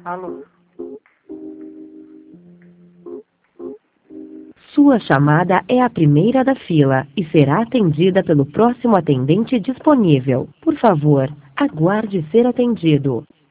Alô? Sua chamada é a primeira da fila e será atendida pelo próximo atendente disponível. Por favor, aguarde ser atendido.